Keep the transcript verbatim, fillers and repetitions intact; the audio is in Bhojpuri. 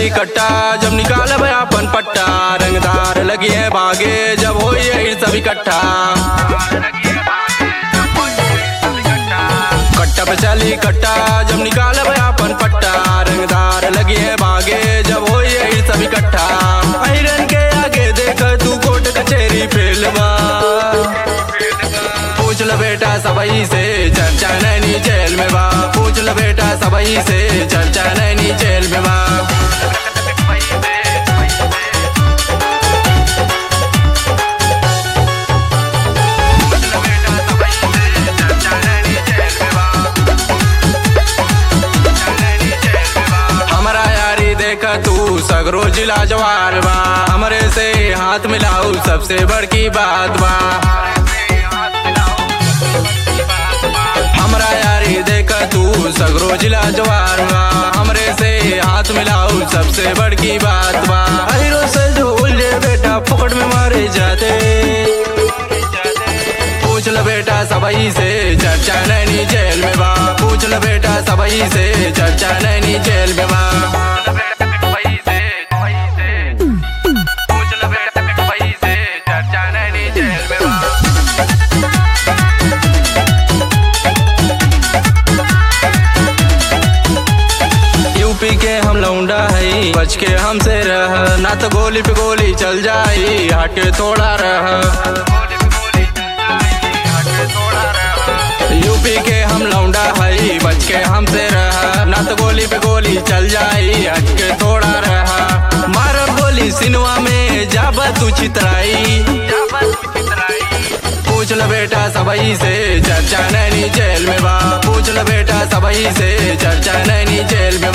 चली कट्टा जब निकाल अपन पट्टा, रंगदार लगी है बागे जब हो ये सब इकट्ठा। कट्टा पे चली कट्टा जब निकाल अपन पट्टा, रंगदार लगी है बागे जब हो ये सब इकट्ठा। आयरन के आगे देख तू कोर्ट कचहरी फेलवा, पूछ ल बेटा सबई से चर्चा नैनी जेल में बा, पूछ ल बेटा सबई से चर्चा नैनी जेल में बा। हमारा यारी देखा तू सगरो जिला जवार बा, हमरे से हाथ मिलाऊ सबसे बड़की बात बा। हमरा यारी देखा तू सगरो जिला जवार बा, हमरे से हाथ मिलाऊ सबसे बड़की बात बा। हीरो से जो उलझे बेटा पकड़ में मारे जाते, पूछ ल बेटा सबई से चर्चा नैनी जेल में बा, पूछ ल बेटा सबई से चर्चा नैनी जेल में बा। यूपी के हम लौंडा है बच के हमसे रह, ना तो गोली पे गोली चल जाई हट के थोड़ा रह। यूपी के हम लौंडा है बच के हमसे रह, ना तो गोली पे गोली चल जाई हट के थोड़ा रह। मार गोली सिनवा में जाब तू चितराई, पूछ ल बेटा सबई से चर्चा नैनी जेल में बा, पूछ ल बेटा सबई से चर्चा नैनी जेल में।